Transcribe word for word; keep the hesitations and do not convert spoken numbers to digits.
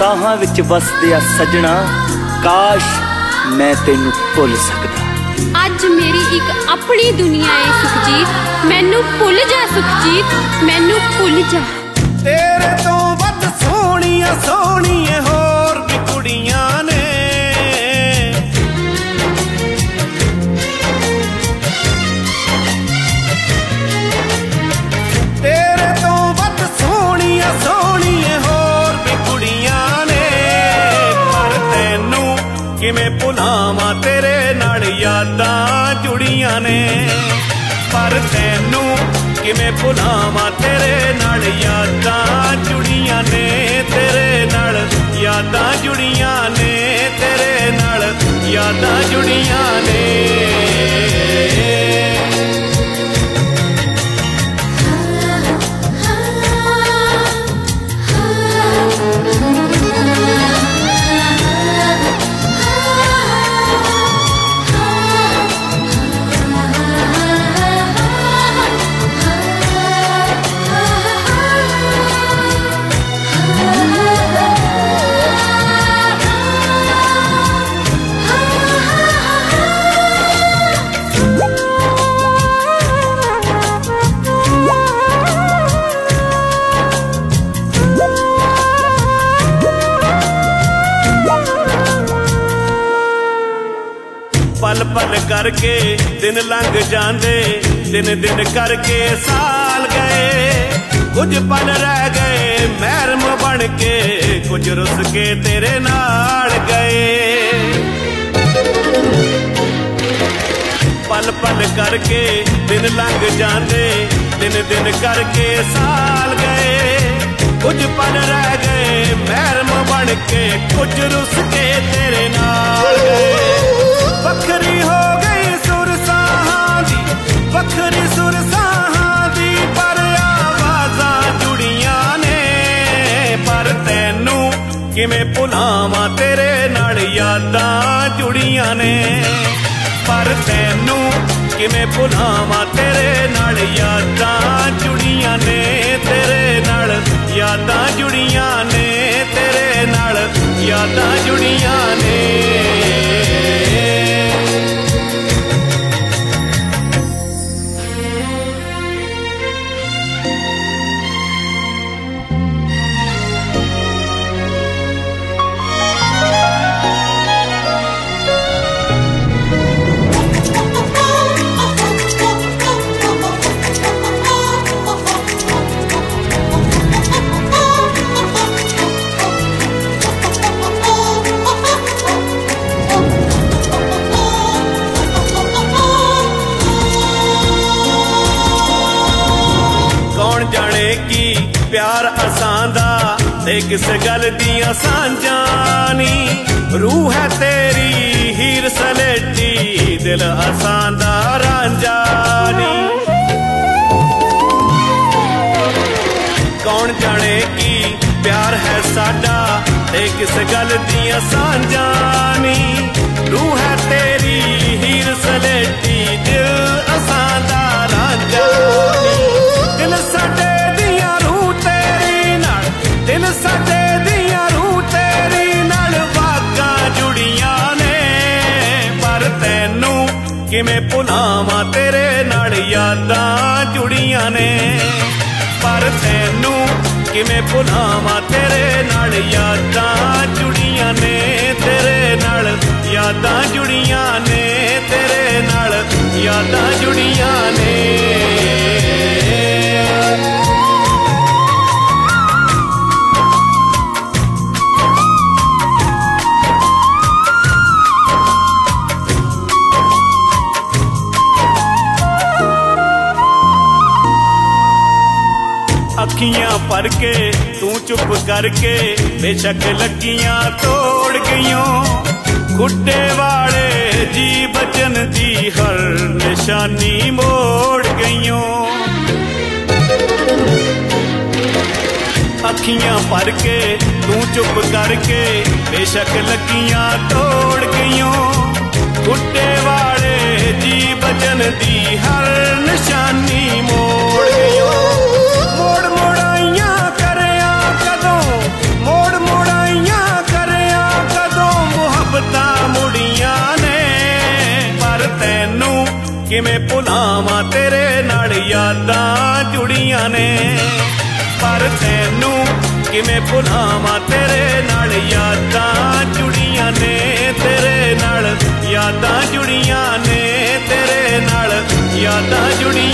साहां विच वसदिया सजना, काश मैं तेनू भुल सकदा। अज मेरी एक अपनी दुनिया है सुखजीत, मैनू भुल जा सुखजीत, मैनू भुल जा। तेरे तो वध सोहणियां सोहणियां होर भी कुड़ियां ने, तेरे तो वध सोहणियां सोहणियां होर भी कुड़ियां ने, पर तैनू किवें भुलावां तेरे नाल यादां जुड़ियां ने, पर तैनू किवें भुलावां तेरे नाल यादां जुड़ियां ने, तेरे नाल यादां जुड़ियां ने, तेरे नाल यादां जुड़ियां ने। पल पल करके दिन लंघ जांदे, दिन दिन करके साल गए, कुछ पल रह गए महरम बन के, कुछ रुस के तेरे नाल गए। पल पल करके दिन लंघ जांदे, दिन दिन करके साल गए, कुछ पल रह गए महरम बन के, कुछ रुस के तेरे नाल गए। वखरी हो गई सुर साहां दी, वखरी सुर साहां दी, पर आवाज़ां जुड़ियां ने, पर तैनू किवें भुलावां तेरे नाल यादां जुड़ियां ने, पर तैनू किवें भुलावां तेरे नाल यादां जुड़ियां ने, तेरे नाल यादां जुड़ियां ने, तेरे नाल यादां जुड़ियां ने। प्यार असांदा ते किस गल दियां सांझां नी, रूह है तेरी हीर सलेटी, दिल असांदा रांझा नी। कौन जाने की प्यार है साडा ते किस गल दियां सांझां नी, रूह है तेरी हीर सलेटी, दिल असांदा रांझा नी। दिल साडे दिल साडे दियां रूह तेरी नाल वागां जुड़ियां ने, पर तैनू किवें भुलावां तेरे नाल यादां जुड़ियां ने, पर तैनू किवें भुलावां तेरे नाल यादां जुड़ियां ने, तेरे नाल यादां जुड़ियां ने, तेरे नाल यादां जुड़ियां ने। अखियां भर के तू चुप करके, बेशक लगियां तोड़ गईयों, खुडे वाले जी बचन दी हर निशानी मोड़ गईयों। अखियां भर के तू चुप करके, बेशक लगियां तोड़ गईयों, खुडे वाले जी बचन दी हर निशानी मोड़ गईयों। मोड़ मोड़ाइयां करया कदों, मोड़ मोड़ाइयां किवें भुलावां तेरे नाल यादां जुड़ियां ने। पर तैनू किवें भुलावां तेरे नाल यादां जुड़ियां ने, तेरे नाल यादां जुड़ियां ने, तेरे नाल यादां जुड़ियां